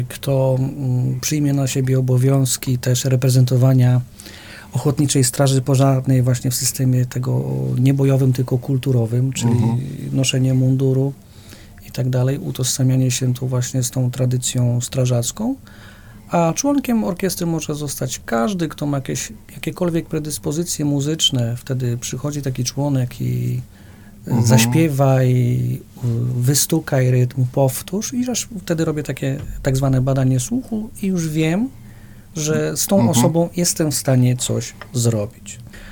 kto przyjmie na siebie obowiązki też reprezentowania Ochotniczej Straży Pożarnej właśnie w systemie tego niebojowym, tylko kulturowym, czyli noszenie munduru i tak dalej, utożsamianie się tu właśnie z tą tradycją strażacką, a członkiem orkiestry może zostać każdy, kto ma jakiekolwiek predyspozycje muzyczne. Wtedy przychodzi taki członek i zaśpiewaj, wystukaj rytm, powtórz i wtedy robię takie tak zwane badanie słuchu i już wiem, że z tą osobą jestem w stanie coś zrobić.